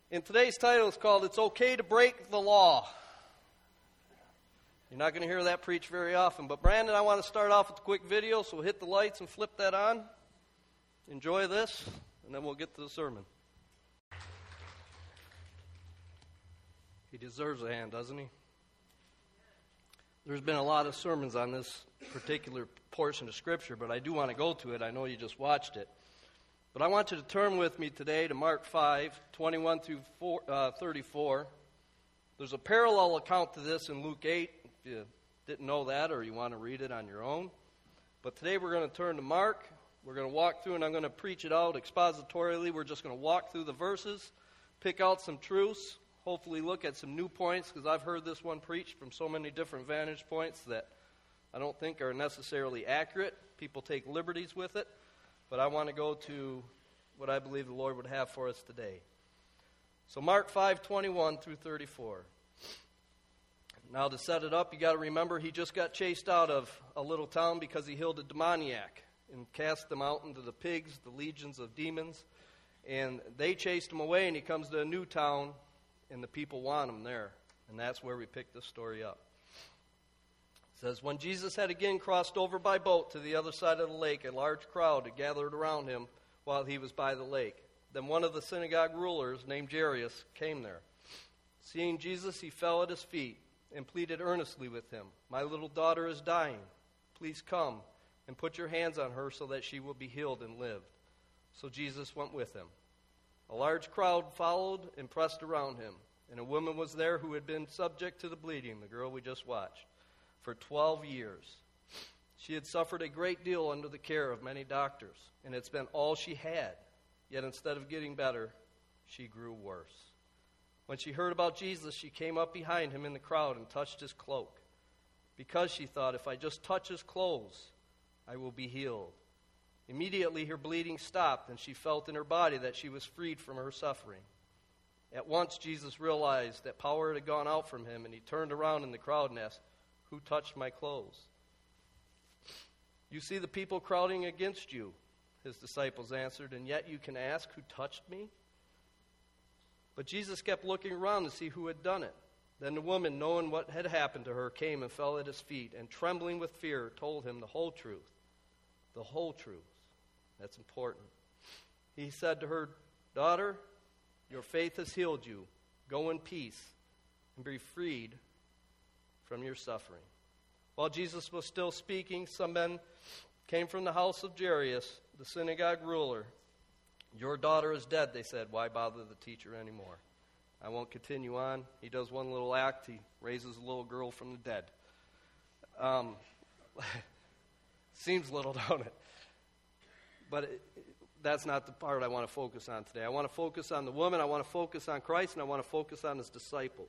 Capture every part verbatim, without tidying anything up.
And today's title is called, It's Okay to Break the Law. You're not going to hear that preached very often. But Brandon, I want to start off with a quick video, so hit the lights and flip that on. Enjoy this, and then we'll get to the sermon. He deserves a hand, doesn't he? There's been a lot of sermons on this particular portion of Scripture, but I do want to go to it. I know you just watched it. But I want you to turn with me today to Mark five, twenty-one through thirty-four. There's a parallel account to this in Luke eight, if you didn't know that or you want to read it on your own. But today we're going to turn to Mark. We're going to walk through, and I'm going to preach it out expositorily. We're just going to walk through the verses, pick out some truths, hopefully look at some new points, because I've heard this one preached from so many different vantage points that I don't think are necessarily accurate. People take liberties with it. But I want to go to what I believe the Lord would have for us today. So Mark five, twenty-one through thirty-four. Now to set it up, you got to remember he just got chased out of a little town because he healed a demoniac and cast them out into the pigs, the legions of demons. And they chased him away, and he comes to a new town, and the people want him there. And that's where we pick this story up. It says, when Jesus had again crossed over by boat to the other side of the lake, a large crowd had gathered around him while he was by the lake. Then one of the synagogue rulers, named Jairus, came there. Seeing Jesus, he fell at his feet and pleaded earnestly with him, my little daughter is dying. Please come and put your hands on her so that she will be healed and live. So Jesus went with him. A large crowd followed and pressed around him, and a woman was there who had been subject to the bleeding, the girl we just watched, for twelve years. She had suffered a great deal under the care of many doctors, and had spent all she had. Yet instead of getting better, she grew worse. When she heard about Jesus, she came up behind him in the crowd and touched his cloak, because she thought, if I just touch his clothes, I will be healed. Immediately her bleeding stopped, and she felt in her body that she was freed from her suffering. At once Jesus realized that power had gone out from him, and he turned around in the crowd and asked, who touched my clothes? You see the people crowding against you, his disciples answered, and yet you can ask, who touched me? But Jesus kept looking around to see who had done it. Then the woman, knowing what had happened to her, came and fell at his feet, and trembling with fear, told him the whole truth. The whole truth. That's important. He said to her, daughter, your faith has healed you. Go in peace and be freed from your suffering. While Jesus was still speaking, some men came from the house of Jairus, the synagogue ruler. Your daughter is dead, they said. Why bother the teacher anymore? I won't continue on. He does one little act. He raises a little girl from the dead. Um, seems little, don't it? But it, that's not the part I want to focus on today. I want to focus on the woman. I want to focus on Christ, and I want to focus on his disciples.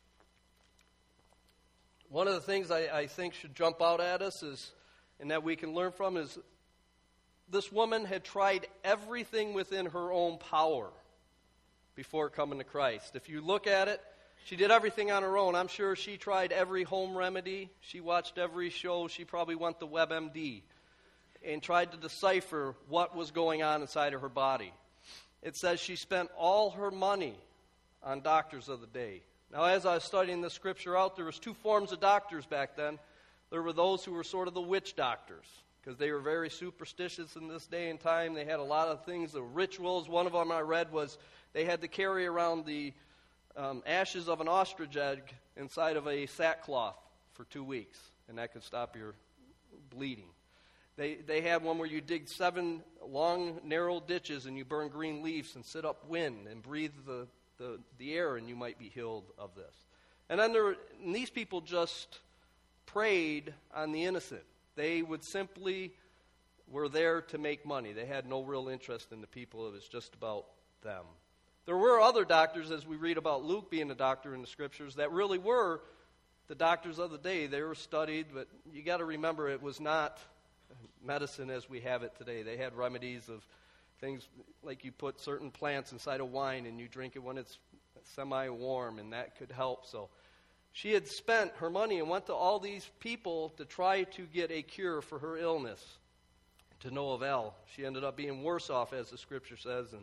One of the things I, I think should jump out at us is, and that we can learn from, is this woman had tried everything within her own power before coming to Christ. If you look at it, she did everything on her own. I'm sure she tried every home remedy. She watched every show. She probably went to WebMD and tried to decipher what was going on inside of her body. It says she spent all her money on doctors of the day. Now, as I was studying this scripture out, there was two forms of doctors back then. There were those who were sort of the witch doctors, because they were very superstitious in this day and time. They had a lot of things, the rituals. One of them I read was they had to carry around the um, ashes of an ostrich egg inside of a sackcloth for two weeks, and that could stop your bleeding. They they had one where you dig seven long, narrow ditches, and you burn green leaves and sit upwind and breathe the The, the air, and you might be healed of this. And then there, and these people just preyed on the innocent. They would simply were there to make money. They had no real interest in the people. It was just about them. There were other doctors, as we read about Luke being a doctor in the scriptures, that really were the doctors of the day. They were studied, but you got to remember it was not medicine as we have it today. They had remedies of things like you put certain plants inside of wine and you drink it when it's semi-warm, and that could help. So she had spent her money and went to all these people to try to get a cure for her illness. To no avail. She ended up being worse off, as the scripture says, and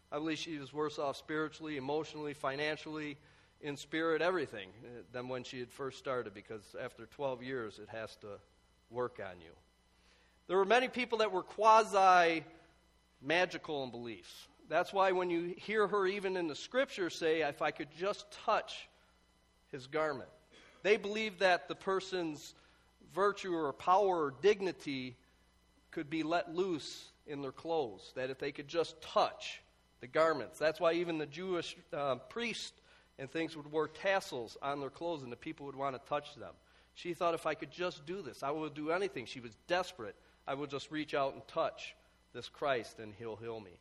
I believe she was worse off spiritually, emotionally, financially, in spirit, everything, uh, than when she had first started, because after twelve years, it has to work on you. There were many people that were quasi-magical in beliefs. That's why when you hear her even in the Scripture say, if I could just touch his garment, they believed that the person's virtue or power or dignity could be let loose in their clothes, that if they could just touch the garments. That's why even the Jewish uh, priests and things would wear tassels on their clothes, and the people would want to touch them. She thought, if I could just do this, I would do anything. She was desperate. I would just reach out and touch this Christ, and he'll heal me.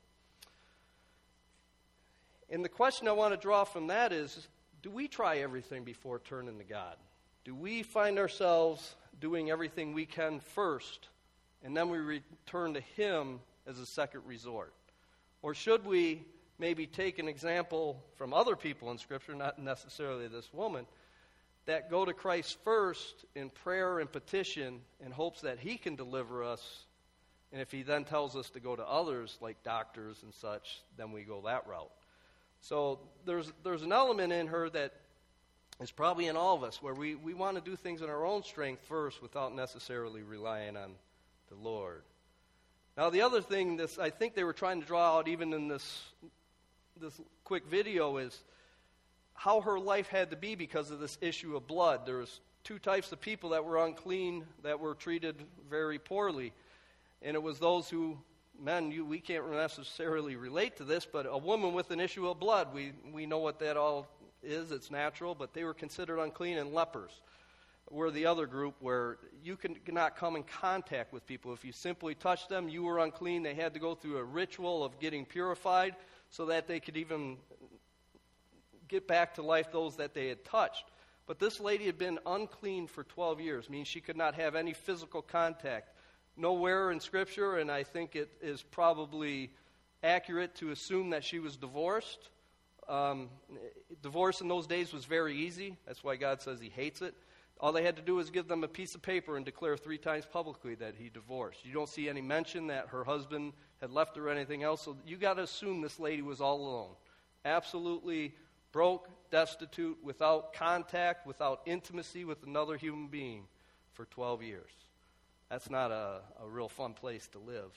And the question I want to draw from that is, do we try everything before turning to God? Do we find ourselves doing everything we can first, and then we return to him as a second resort? Or should we maybe take an example from other people in Scripture, not necessarily this woman, that go to Christ first in prayer and petition in hopes that he can deliver us, and if he then tells us to go to others like doctors and such, then we go that route. So there's there's an element in her that is probably in all of us where we, we want to do things in our own strength first without necessarily relying on the Lord. Now the other thing this I think they were trying to draw out even in this this quick video is how her life had to be because of this issue of blood. There was two types of people that were unclean, that were treated very poorly. And it was those who, men, you, we can't necessarily relate to this, but a woman with an issue of blood, we, we know what that all is. It's natural, but they were considered unclean, and lepers were the other group where you can, cannot come in contact with people. If you simply touched them, you were unclean. They had to go through a ritual of getting purified so that they could even get back to life those that they had touched. But this lady had been unclean for twelve years, meaning she could not have any physical contact. Nowhere in Scripture, and I think it is probably accurate to assume that she was divorced. Um, divorce in those days was very easy. That's why God says he hates it. All they had to do was give them a piece of paper and declare three times publicly that he divorced. You don't see any mention that her husband had left her or anything else, so you got to assume this lady was all alone. Absolutely broke, destitute, without contact, without intimacy with another human being for twelve years. That's not a, a real fun place to live.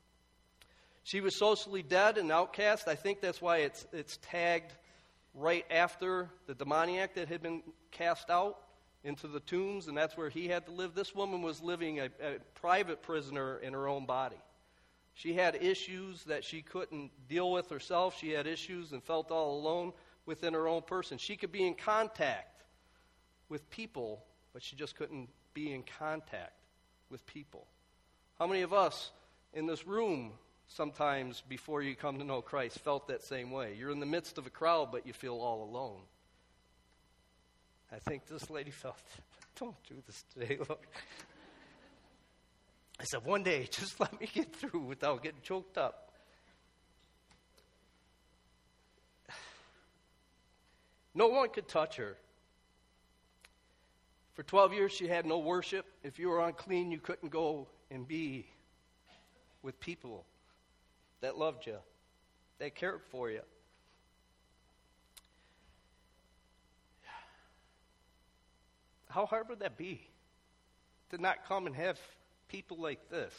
She was socially dead and outcast. I think that's why it's it's tagged right after the demoniac that had been cast out into the tombs, and that's where he had to live. This woman was living a, a private prisoner in her own body. She had issues that she couldn't deal with herself. She had issues and felt all alone within her own person. She could be in contact with people, but she just couldn't be in contact with people. How many of us in this room sometimes before you come to know Christ felt that same way? You're in the midst of a crowd, but you feel all alone. I think this lady felt, don't do this today, Lord. I said, one day, just let me get through without getting choked up. No one could touch her. For twelve years, she had no worship. If you were unclean, you couldn't go and be with people that loved you, that cared for you. How hard would that be to not come and have people like this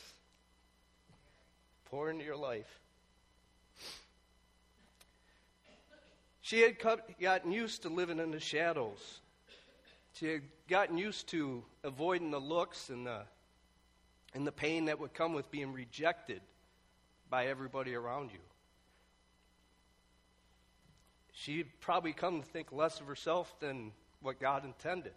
pour into your life? She had gotten used to living in the shadows. She had gotten used to avoiding the looks and the, and the pain that would come with being rejected by everybody around you. She'd probably come to think less of herself than what God intended.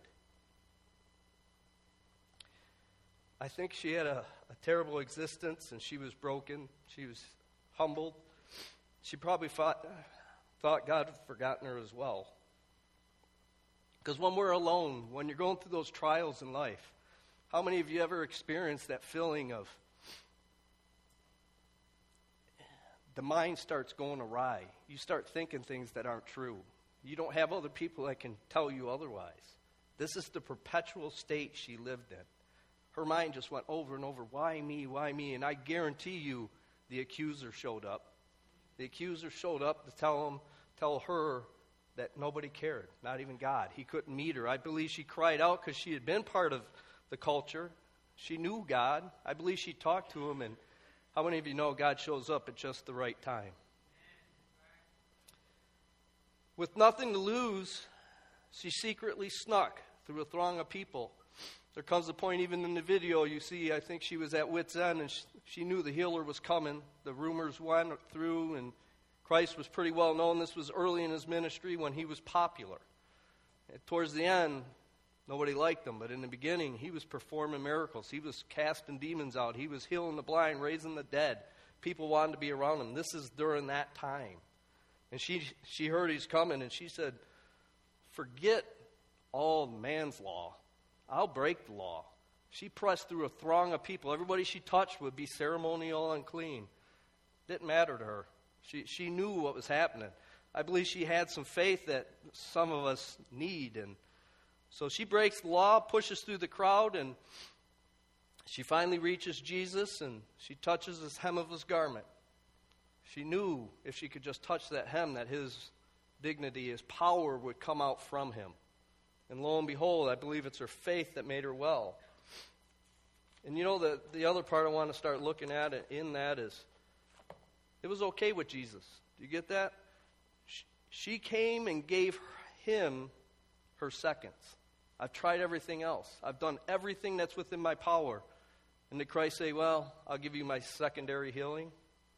I think she had a, a terrible existence, and she was broken. She was humbled. She probably thought, thought God had forgotten her as well. Because when we're alone, when you're going through those trials in life, how many of you ever experienced that feeling of the mind starts going awry? You start thinking things that aren't true. You don't have other people that can tell you otherwise. This is the perpetual state she lived in. Her mind just went over and over, why me, why me? And I guarantee you the accuser showed up. The accuser showed up to tell him, tell her that nobody cared, not even God. He couldn't meet her. I believe she cried out because she had been part of the culture. She knew God. I believe she talked to him. And how many of you know God shows up at just the right time? With nothing to lose, she secretly snuck through a throng of people. There comes a point, even in the video, you see, I think she was at wit's end, and she, she knew the healer was coming. The rumors went through, and Christ was pretty well known. This was early in his ministry when he was popular. And towards the end, nobody liked him, but in the beginning, he was performing miracles. He was casting demons out. He was healing the blind, raising the dead. People wanted to be around him. This is during that time. And she she heard he's coming, and she said, forget all man's law. I'll break the law. She pressed through a throng of people. Everybody she touched would be ceremonial unclean. Didn't matter to her. She she knew what was happening. I believe she had some faith that some of us need. And so she breaks the law, pushes through the crowd, and she finally reaches Jesus, and she touches the hem of his garment. She knew if she could just touch that hem that his dignity, his power would come out from him. And lo and behold, I believe it's her faith that made her well. And you know, the, the other part I want to start looking at in that is, it was okay with Jesus. Do you get that? She came and gave him her seconds. I've tried everything else. I've done everything that's within my power. And did Christ say, well, I'll give you my secondary healing?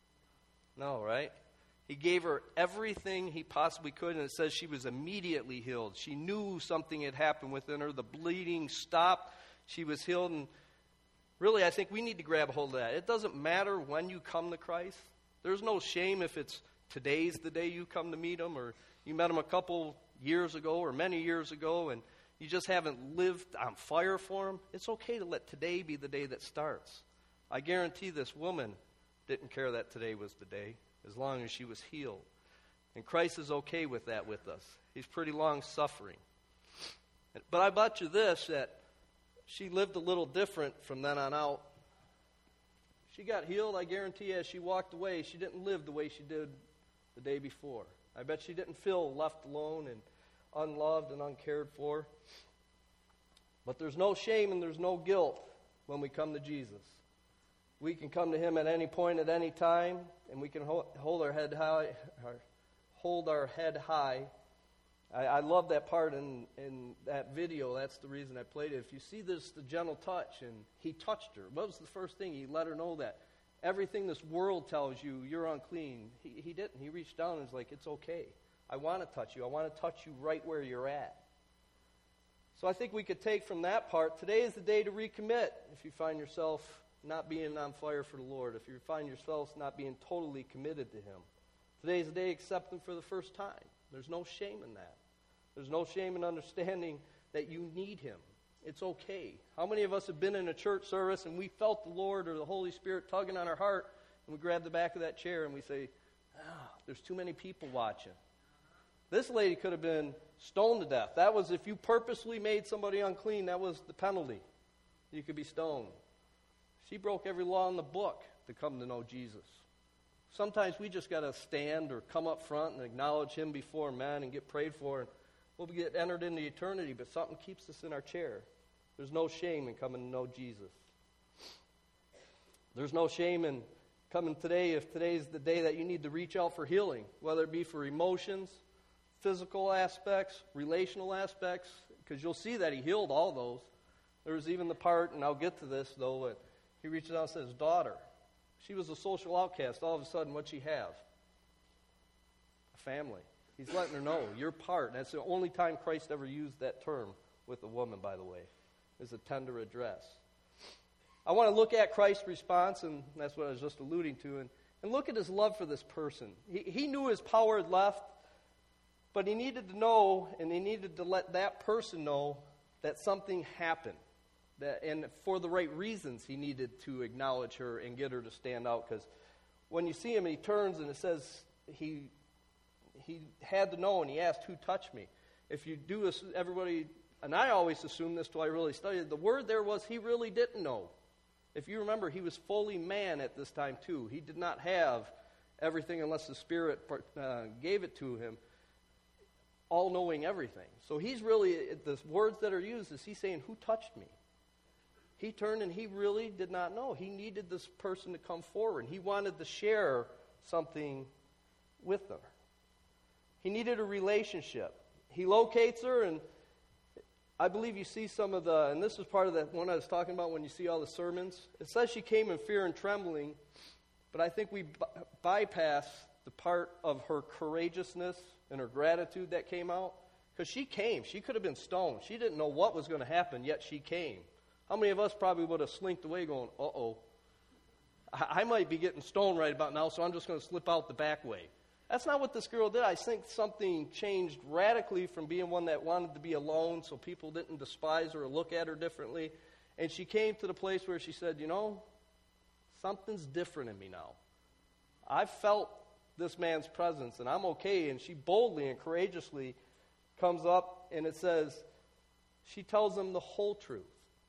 No, right? He gave her everything he possibly could, and it says she was immediately healed. She knew something had happened within her. The bleeding stopped. She was healed. And really, I think we need to grab a hold of that. It doesn't matter when you come to Christ. There's no shame if it's today's the day you come to meet him, or you met him a couple years ago or many years ago, and you just haven't lived on fire for him. It's okay to let today be the day that starts. I guarantee this woman didn't care that today was the day, as long as she was healed. And Christ is okay with that with us. He's pretty long-suffering. But I bet you this, that she lived a little different from then on out. She got healed, I guarantee, as she walked away. She didn't live the way she did the day before. I bet she didn't feel left alone and unloved and uncared for. But there's no shame and there's no guilt when we come to Jesus. We can come to him at any point, at any time, and we can hold our head high. Hold our head high. I, I love that part in, in that video. That's the reason I played it. If you see this, the gentle touch, and he touched her. What was the first thing? He let her know that everything this world tells you, you're unclean. He, he didn't. He reached down and was like, it's okay. I want to touch you. I want to touch you right where you're at. So I think we could take from that part, today is the day to recommit if you find yourself not being on fire for the Lord, if you find yourselves not being totally committed to him. Today is the day to accept him for the first time. There's no shame in that. There's no shame in understanding that you need him. It's okay. How many of us have been in a church service and we felt the Lord or the Holy Spirit tugging on our heart, and we grab the back of that chair and we say, ah, there's too many people watching. This lady could have been stoned to death. That was, if you purposely made somebody unclean, that was the penalty. You could be stoned. She broke every law in the book to come to know Jesus. Sometimes we just got to stand or come up front and acknowledge him before men and get prayed for, and we'll get entered into eternity, but something keeps us in our chair. There's no shame in coming to know Jesus. There's no shame in coming today if today's the day that you need to reach out for healing, whether it be for emotions, physical aspects, relational aspects, because you'll see that he healed all those. There's even the part, and I'll get to this, though, that he reaches out and says, daughter. She was a social outcast. All of a sudden, what'd she have? A family. He's letting her know, you're part. And that's the only time Christ ever used that term with a woman, by the way, is a tender address. I want to look at Christ's response, and that's what I was just alluding to, and, and look at his love for this person. He, he knew his power had left, but he needed to know, and he needed to let that person know that something happened. That, and for the right reasons, he needed to acknowledge her and get her to stand out. Because when you see him, he turns and it says he he had to know, and he asked, who touched me? If you do this, everybody, and I always assume this till I really studied, the word there was he really didn't know. If you remember, he was fully man at this time too. He did not have everything unless the Spirit uh, gave it to him, all-knowing everything. So he's really, the words that are used is he's saying, who touched me? He turned and he really did not know. He needed this person to come forward. He wanted to share something with her. He needed a relationship. He locates her, and I believe you see some of the, and this is part of that one I was talking about when you see all the sermons. It says she came in fear and trembling, but I think we b- bypass the part of her courageousness and her gratitude that came out. Because she came. She could have been stoned. She didn't know what was going to happen, yet she came. How many of us probably would have slinked away going, uh-oh, I, I might be getting stoned right about now, so I'm just going to slip out the back way. That's not what this girl did. I think something changed radically from being one that wanted to be alone so people didn't despise her or look at her differently. And she came to the place where she said, you know, something's different in me now. I've felt this man's presence, and I'm okay. And she boldly and courageously comes up, and it says, she tells him the whole truth.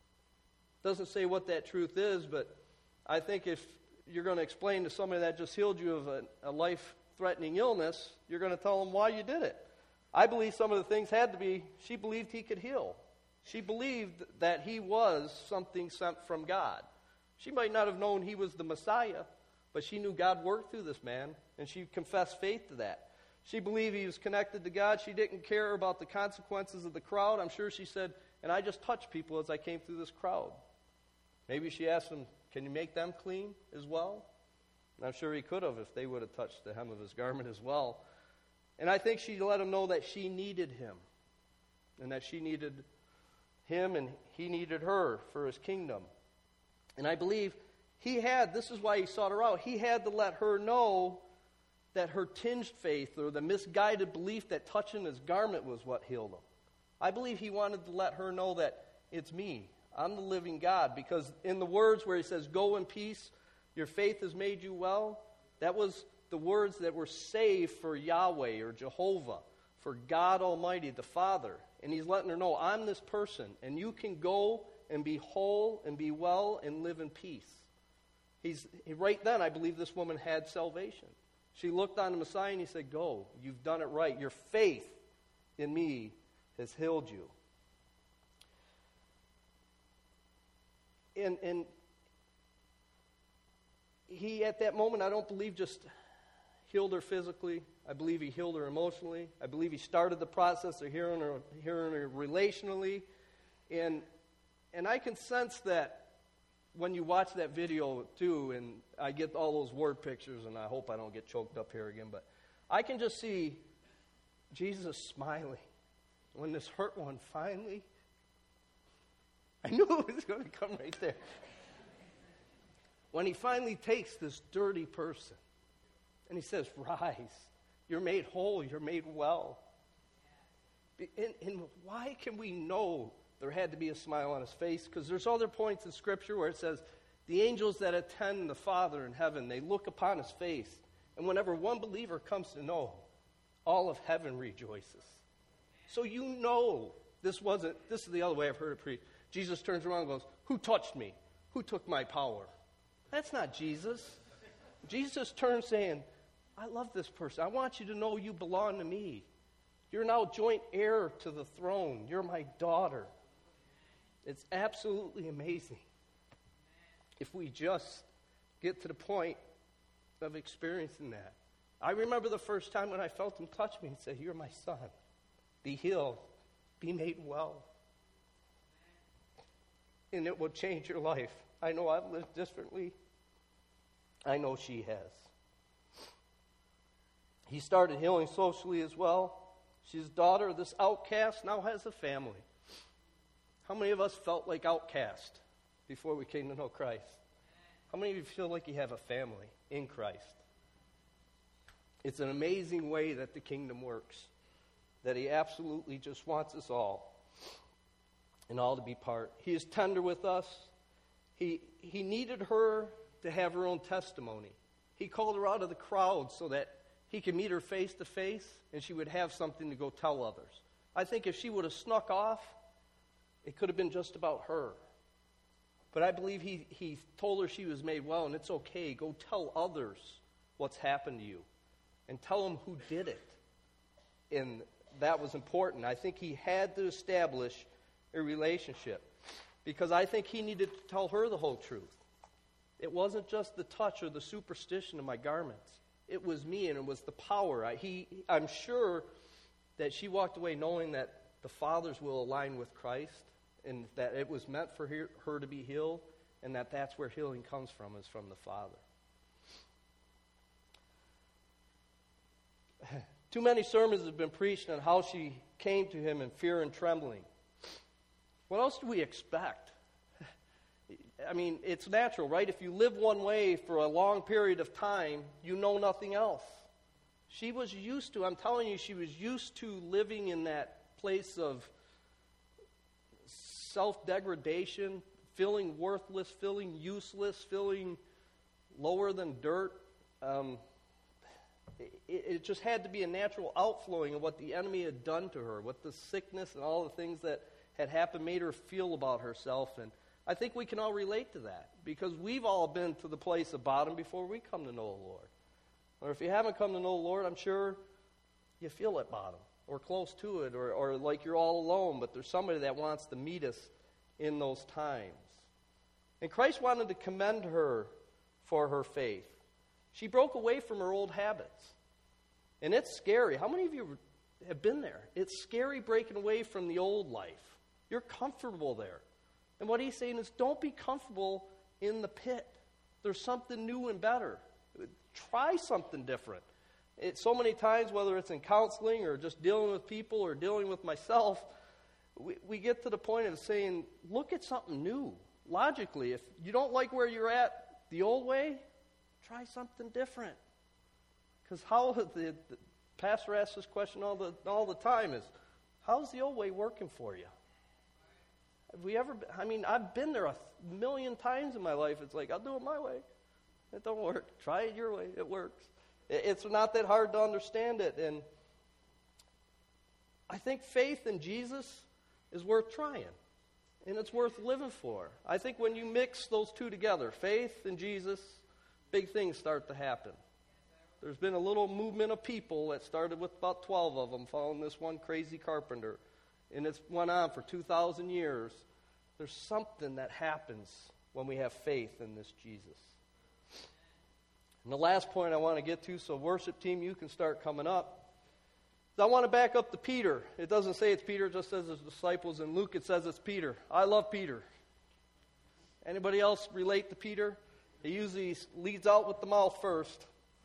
Doesn't say what that truth is, but I think if you're going to explain to somebody that just healed you of a, a life-threatening illness, you're going to tell them why you did it. I believe some of the things had to be, she believed he could heal. She believed that he was something sent from God. She might not have known he was the Messiah, but she knew God worked through this man, and she confessed faith to that. She believed he was connected to God. She didn't care about the consequences of the crowd. I'm sure she said, and I just touched people as I came through this crowd. Maybe she asked him, can you make them clean as well? And I'm sure he could have if they would have touched the hem of his garment as well. And I think she let him know that she needed him, and that she needed him and he needed her for his kingdom. And I believe he had, this is why he sought her out, he had to let her know that her tinged faith or the misguided belief that touching his garment was what healed him. I believe he wanted to let her know that it's me. I'm the living God. Because in the words where he says, go in peace, your faith has made you well, that was the words that were saved for Yahweh or Jehovah, for God Almighty, the Father. And he's letting her know, I'm this person, and you can go and be whole and be well and live in peace. He's right then, I believe this woman had salvation. She looked on the Messiah and he said, go, you've done it right. Your faith in me has healed you. And, and he, at that moment, I don't believe just healed her physically. I believe he healed her emotionally. I believe he started the process of healing her, healing her relationally. And, and I can sense that when you watch that video, too, and I get all those word pictures, and I hope I don't get choked up here again, but I can just see Jesus smiling when this hurt one finally, I knew it was going to come right there. When he finally takes this dirty person, and he says, rise, you're made whole, you're made well. And, and why can we know there had to be a smile on his face? Because there's other points in Scripture where it says, the angels that attend the Father in heaven, they look upon his face. And whenever one believer comes to know, all of heaven rejoices. So you know this wasn't, this is the other way I've heard it preached. Jesus turns around and goes, who touched me? Who took my power? That's not Jesus. Jesus turns saying, I love this person. I want you to know you belong to me. You're now joint heir to the throne. You're my daughter. It's absolutely amazing if we just get to the point of experiencing that. I remember the first time when I felt him touch me and say, you're my son. Be healed. Be made well. And it will change your life. I know I've lived differently. I know she has. He started healing socially as well. His daughter, this outcast, now has a family. How many of us felt like outcast before we came to know Christ? How many of you feel like you have a family in Christ? It's an amazing way that the kingdom works, that he absolutely just wants us all and all to be part. He is tender with us. He, he needed her to have her own testimony. He called her out of the crowd so that he could meet her face to face and she would have something to go tell others. I think if she would have snuck off, it could have been just about her. But I believe he, he told her she was made well, and it's okay. Go tell others what's happened to you and tell him who did it. And that was important. I think he had to establish a relationship because I think he needed to tell her the whole truth. It wasn't just the touch or the superstition of my garments. It was me, and it was the power. I, he, I'm sure that she walked away knowing that the Father's will align with Christ and that it was meant for her, her to be healed, and that that's where healing comes from, is from the Father. Too many sermons have been preached on how she came to him in fear and trembling. What else do we expect? I mean, it's natural, right? If you live one way for a long period of time, you know nothing else. She was used to, I'm telling you, she was used to living in that place of self-degradation, feeling worthless, feeling useless, feeling lower than dirt. Um, it, it just had to be a natural outflowing of what the enemy had done to her, what the sickness and all the things that had happened made her feel about herself. And I think we can all relate to that because we've all been to the place of bottom before we come to know the Lord. Or if you haven't come to know the Lord, I'm sure you feel at bottom or close to it, or, or like you're all alone, but there's somebody that wants to meet us in those times. And Christ wanted to commend her for her faith. She broke away from her old habits. And it's scary. How many of you have been there? It's scary breaking away from the old life. You're comfortable there. And what he's saying is, don't be comfortable in the pit. There's something new and better. Try something different. It, so many times, whether it's in counseling or just dealing with people or dealing with myself, we, we get to the point of saying, look at something new. Logically, if you don't like where you're at the old way, try something different. Because how the, the pastor asks this question all the all the time is, how's the old way working for you? Have we ever, I mean, I've been there a million times in my life. It's like, I'll do it my way. It don't work. Try it your way. It works. It's not that hard to understand it. And I think faith in Jesus is worth trying. And it's worth living for. I think when you mix those two together, faith and Jesus, big things start to happen. There's been a little movement of people that started with about twelve of them following this one crazy carpenter. And it's went on for two thousand years. There's something that happens when we have faith in this Jesus. And the last point I want to get to, so worship team, you can start coming up. I want to back up to Peter. It doesn't say it's Peter, it just says his disciples. In Luke, it says it's Peter. I love Peter. Anybody else relate to Peter? He usually leads out with the mouth first.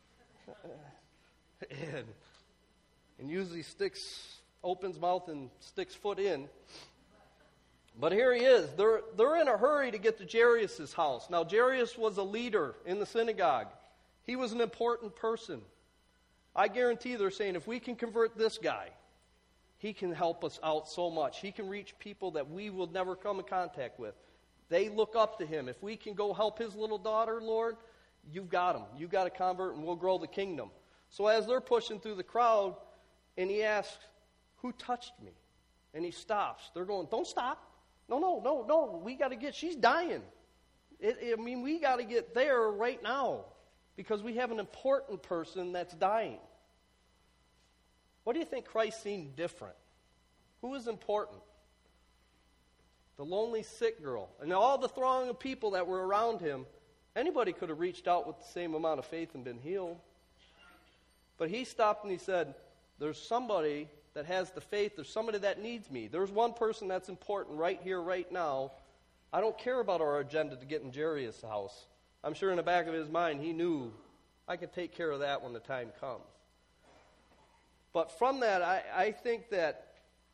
and, and usually sticks... opens mouth and sticks foot in. But here he is. They're, they're in a hurry to get to Jairus' house. Now, Jairus was a leader in the synagogue. He was an important person. I guarantee they're saying, if we can convert this guy, he can help us out so much. He can reach people that we will never come in contact with. They look up to him. If we can go help his little daughter, Lord, you've got him. You've got to convert and we'll grow the kingdom. So as they're pushing through the crowd, and he asks, who touched me? And he stops. They're going, don't stop. No, no, no, no. We got to get, she's dying. It, I mean, we got to get there right now because we have an important person that's dying. What do you think Christ seen different? Who was important? The lonely sick girl. And all the throng of people that were around him, anybody could have reached out with the same amount of faith and been healed. But he stopped and he said, there's somebody that has the faith. There's somebody that needs me. There's one person that's important right here, right now. I don't care about our agenda to get in Jairus' house. I'm sure in the back of his mind he knew I could take care of that when the time comes. But from that, I, I think that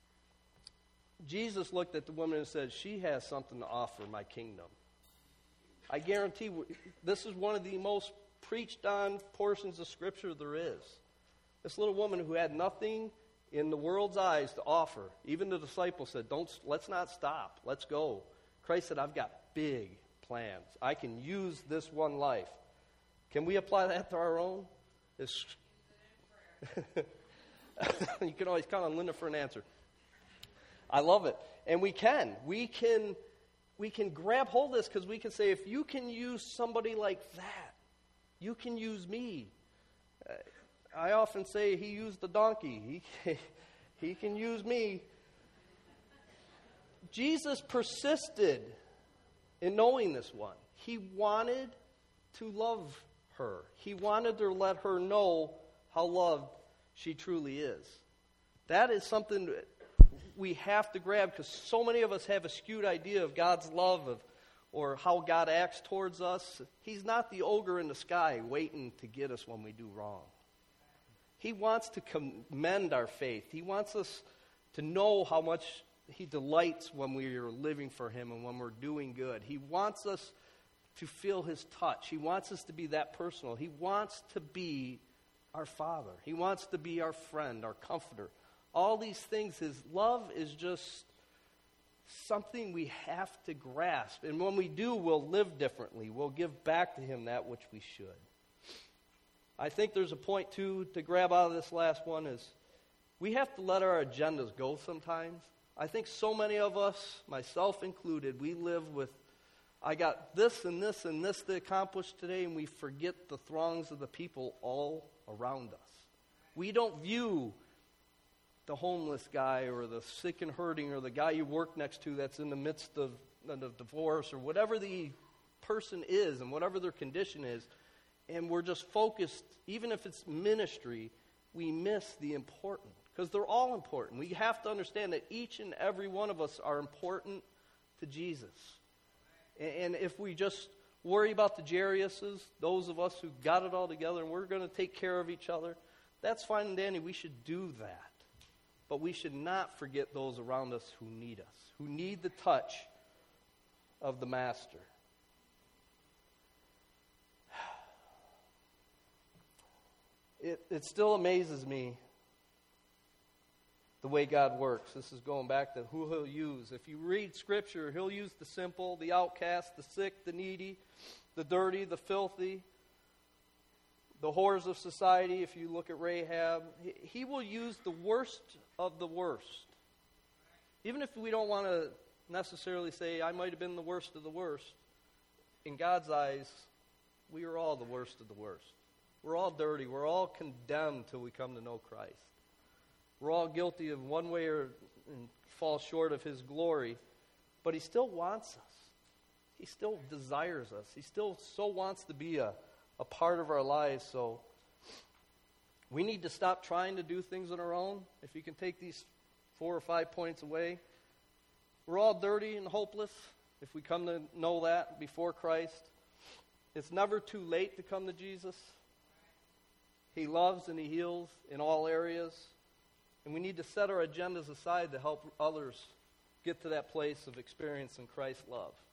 Jesus looked at the woman and said, she has something to offer my kingdom. I guarantee this is one of the most preached on portions of Scripture there is. This little woman who had nothing in the world's eyes to offer. Even the disciples said, "Don't. Let's not stop. Let's go." Christ said, "I've got big plans. I can use this one life." Can we apply that to our own? It's you can always count on Linda for an answer. I love it. And we can. We can we can grab hold of this because we can say, if you can use somebody like that, you can use me. I often say he used the donkey. He, he can use me. Jesus persisted in knowing this one. He wanted to love her. He wanted to let her know how loved she truly is. That is something that we have to grab, because so many of us have a skewed idea of God's love of, or how God acts towards us. He's not the ogre in the sky waiting to get us when we do wrong. He wants to commend our faith. He wants us to know how much He delights when we are living for Him and when we're doing good. He wants us to feel His touch. He wants us to be that personal. He wants to be our Father. He wants to be our friend, our comforter. All these things, His love is just something we have to grasp. And when we do, we'll live differently. We'll give back to Him that which we should. I think there's a point, too, to grab out of this last one is we have to let our agendas go sometimes. I think so many of us, myself included, we live with, I got this and this and this to accomplish today, and we forget the throngs of the people all around us. We don't view the homeless guy or the sick and hurting or the guy you work next to that's in the midst of the divorce or whatever the person is and whatever their condition is, and we're just focused, even if it's ministry, we miss the important, because they're all important. We have to understand that each and every one of us are important to Jesus. And if we just worry about the Jairus', those of us who got it all together and we're going to take care of each other, that's fine and dandy. We should do that. But we should not forget those around us who need us, who need the touch of the Master. It, it still amazes me the way God works. This is going back to who He'll use. If you read Scripture, He'll use the simple, the outcast, the sick, the needy, the dirty, the filthy, the whores of society. If you look at Rahab, He, he will use the worst of the worst. Even if we don't want to necessarily say, I might have been the worst of the worst, in God's eyes, we are all the worst of the worst. We're all dirty. We're all condemned till we come to know Christ. We're all guilty of one way or and fall short of His glory, but He still wants us. He still desires us. He still so wants to be a, a part of our lives. So we need to stop trying to do things on our own. If you can take these four or five points away, we're all dirty and hopeless if we come to know that before Christ. It's never too late to come to Jesus. He loves and He heals in all areas. And we need to set our agendas aside to help others get to that place of experiencing Christ's love.